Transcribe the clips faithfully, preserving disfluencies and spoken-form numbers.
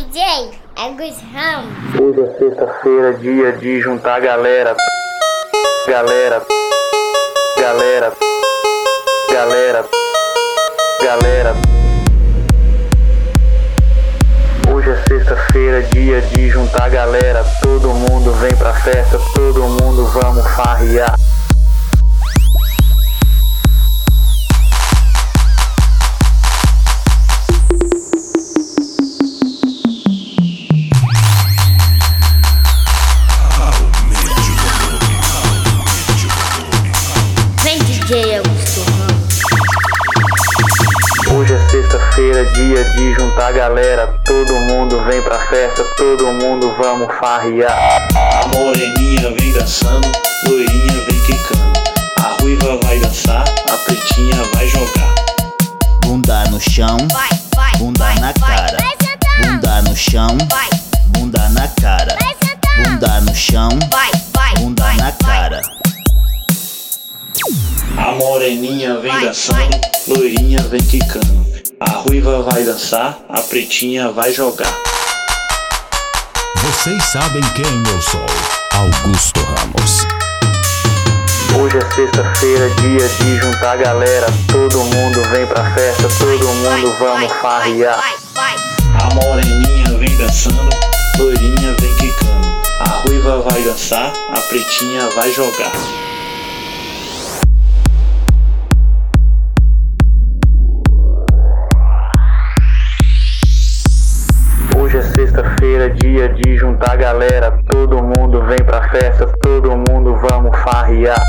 J Agus Ramos. Hoje é sexta-feira, dia de juntar a galera. Galera, galera, galera, galera. Hoje é sexta-feira, dia de juntar a galera. Todo mundo vem pra festa, todo mundo vamos farrear. Hoje é sexta-feira, dia de juntar a galera. Todo mundo vem pra festa, todo mundo vamos farrear. A moreninha vem dançando, loirinha vem quicando. A ruiva vai dançar, a pretinha vai jogar. Bunda no chão, Vai, vai, bunda vai, na vai, cara. vai sentar. Bunda no chão, Vai, bunda na cara. vai sentar. Bunda no chão, Vai, vai, bunda vai, na vai. cara. A moreninha vem Vai, dançando, loirinha vem quicando. A ruiva vai dançar, a pretinha vai jogar. Vocês sabem quem eu sou. Augusto Ramos. Hoje é sexta-feira, dia de juntar a galera. Todo mundo vem pra festa, todo mundo vamos farrear. Vai, vai, A moreninha vem dançando, loirinha vem quicando. A ruiva vai dançar, a pretinha vai jogar. Hoje é sexta-feira, dia de juntar a galera. Todo mundo vem pra festa, todo mundo vamos farrear.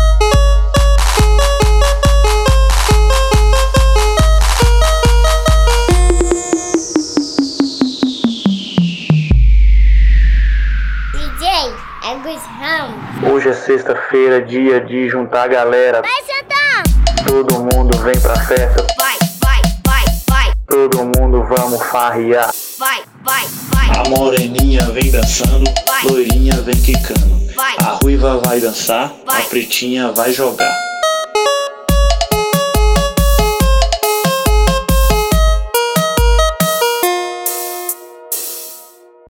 D J Agus Ramos. Hoje é sexta-feira, dia de juntar a galera. Vai sentar. Todo mundo vem pra festa, Vai, vai, vai, vai, todo mundo vamos farrear. vai, vai, vai. A moreninha vem dançando, loirinha vem quicando. Vai. A ruiva vai dançar, a Vai. pretinha vai jogar.